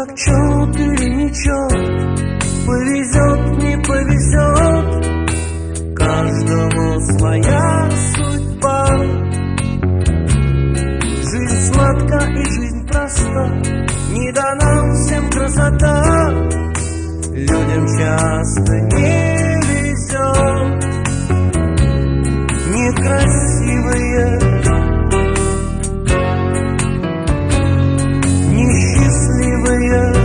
как чет или нечет, повезет, не повезет, каждому своя судьба. Жизнь сладка и жизнь проста, не дана всем красота, людям часто не везет. Некрасивые, несчастливые,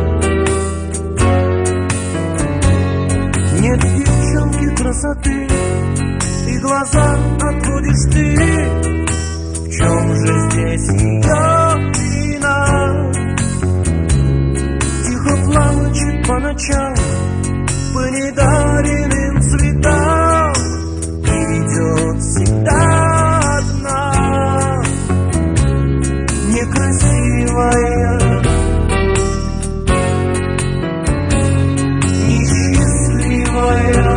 нет девчонки красоты, и глаза отводишь ты. В чем же здесь ее вина? Тихо плачет по ночам, по недаренным цветам, и идет всегда одна. Некрасивая, несчастливая,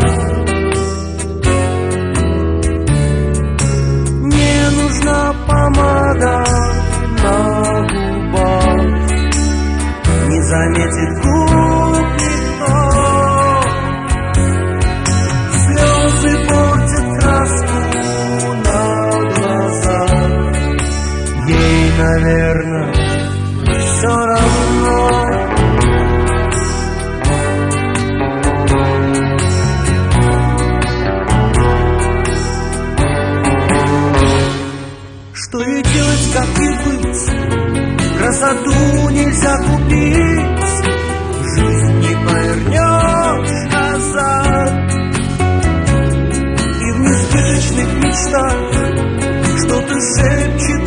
не нужна помада на губах, не заметит губ никто. Слезы портят краску на глазах, ей, наверное, все равно. Что ей делать, как ей быть? Красоту нельзя купить, жизнь не повернешь назад. И в несбыточных мечтах что-то шепчет